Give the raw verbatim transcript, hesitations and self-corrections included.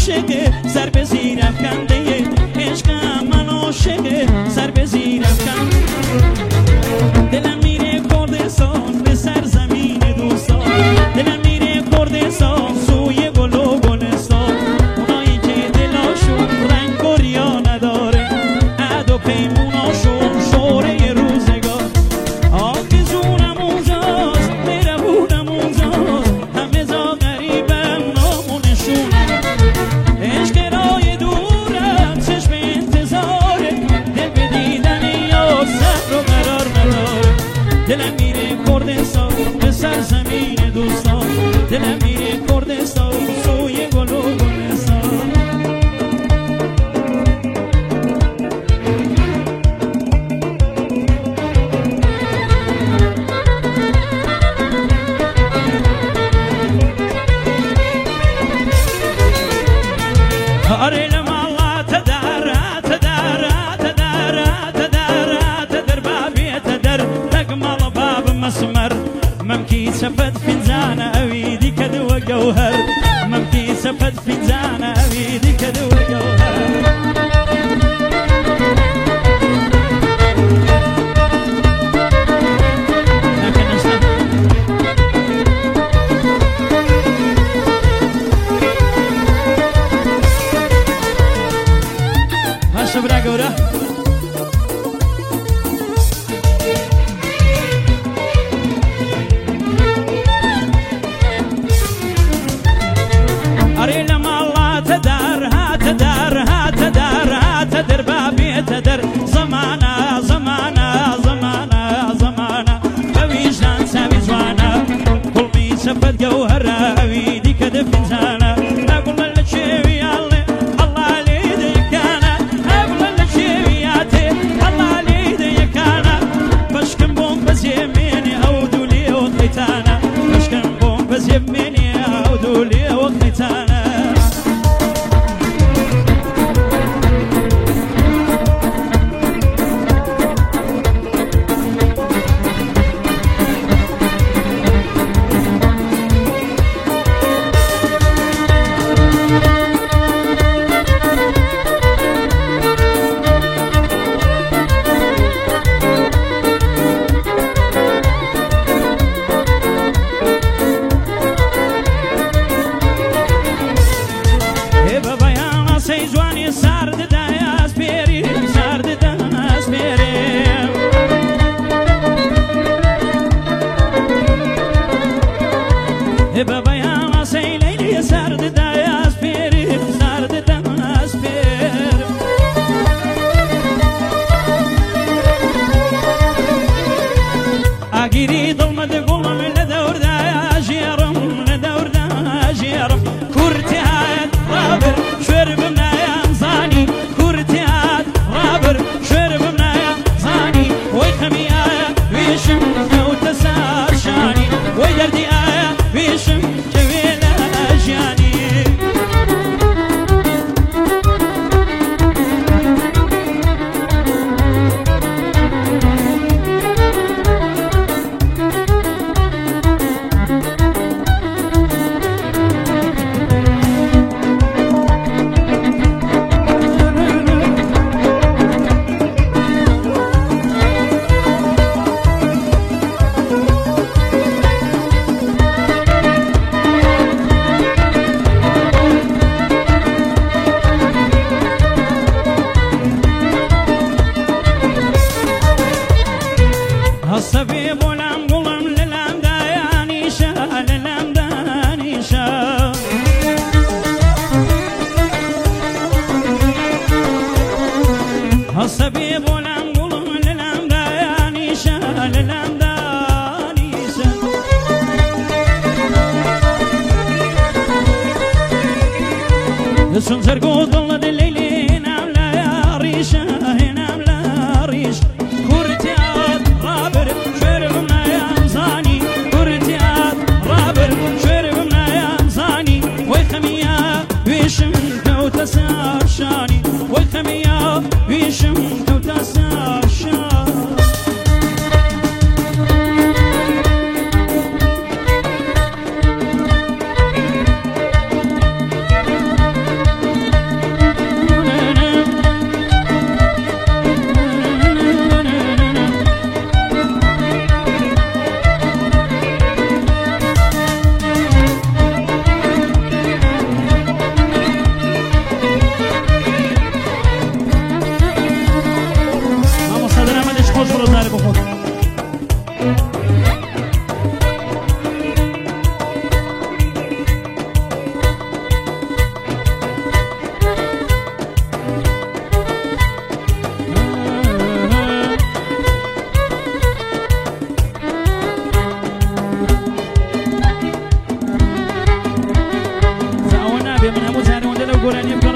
عاشقه سر به زیرم کنده عشقم من عاشقه سر به زیرم کنده دلم میره کردستان به سرزمین دوستان دلم میره کردستان سوی گل و گلستان اونایی که دلاشون رنگ و ریا نداره عهد و پیموناشون شوره روزگار آخیزونم اونجاست مهربونم اونجاست همه جا غریبم نامونشون عشق رای دورم چشم انتظاره دل به دیدن یار صبر و قرار نداره دلم میره کردستان به سرزمین دوستان دلم میره کردستان سوی گل و گلستان آره لما تدار تدار تدار تدار تدار بابي تدار تقمل باب مسمر ممكي سفت فنجان أويدي كدو جوهر ممكي سفت فنجان أويدي كدو جوهر شبرا گورا اری لما الله تدار ها تدار ها تدار ها تدر بابي تدر زمانا زمانا زمانا زمانا بويجان سامي جوانا كل مي سفت جوهرا ويدي كدف فنجانا اقول لك شوي الله الله علي ديكانا اقول لك شوياتي الله علي ديكانا بشكم بوم بزيميني او دولي وقيتانا بشكم بوم بزيميني او دولي وقيتانا بابا يا ماسي ليلي سرد داياس بيري سرد داياس بير اغيري ضلمد قلم لدور دا جيرم لدور دا جيرم كورتيات رابر شرب منايا زاني كورتيات رابر شرب منايا زاني وي خميا ويشم لو تسار شاني وي دردي آيا ويشم جويلة جاني الصبي بولام قلم للام داياني شا للام داني شا الصبي بولام قلم للام داياني شا للام داني شا سنزر قوضل دليلي نام لا يا ريشا نام لا ريش كورتيات رابر شرب منايا زاني كورتيات رابر شرب منايا زاني وي خميا ويشم كوتا سار شاني وي خميا ويشم كوتا سار شاني برن